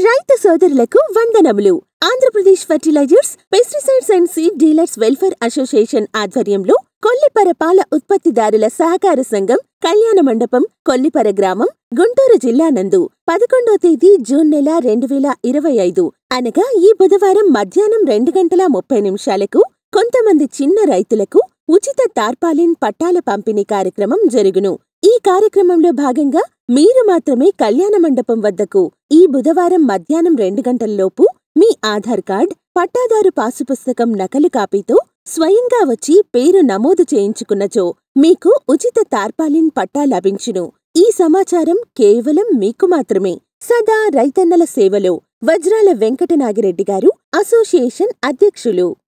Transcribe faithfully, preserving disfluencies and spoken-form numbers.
రైతు సోదరులకు వందనములు. Andhra Pradesh fertilizers, pesticides and seed dealers welfare association ఆధ్వర్యంలో కొల్లిపర పాల ఉత్పత్తిదారుల సహకార సంఘం, కళ్యాణ మండపం, కొల్లిపర గ్రామం, గుంటూరు జిల్లా నందు పదకొండో తేదీ జూన్ నెల రెండు వేల ఇరవై ఐదు అనగా ఈ బుధవారం మధ్యాహ్నం రెండు గంటల ముప్పై నిమిషాలకు కొంతమంది చిన్న రైతులకు ఉచిత తార్పాలిన్ పట్టాల పంపిణీ కార్యక్రమం జరుగును. ఈ కార్యక్రమంలో భాగంగా మీరు మాత్రమే కళ్యాణ మండపం వద్దకు ఈ బుధవారం మధ్యాహ్నం రెండు గంటలలోపు మీ ఆధార్ కార్డ్, పట్టాదారు పాసు పుస్తకం నకలు కాపీతో స్వయంగా వచ్చి పేరు నమోదు చేయించుకున్నచో మీకు ఉచిత తార్పాలిన్ పట్టా లభించును. ఈ సమాచారం కేవలం మీకు మాత్రమే. సదా రైతన్నల సేవలో వజ్రాల వెంకట నాగిరెడ్డి గారు, అసోసియేషన్ అధ్యక్షులు.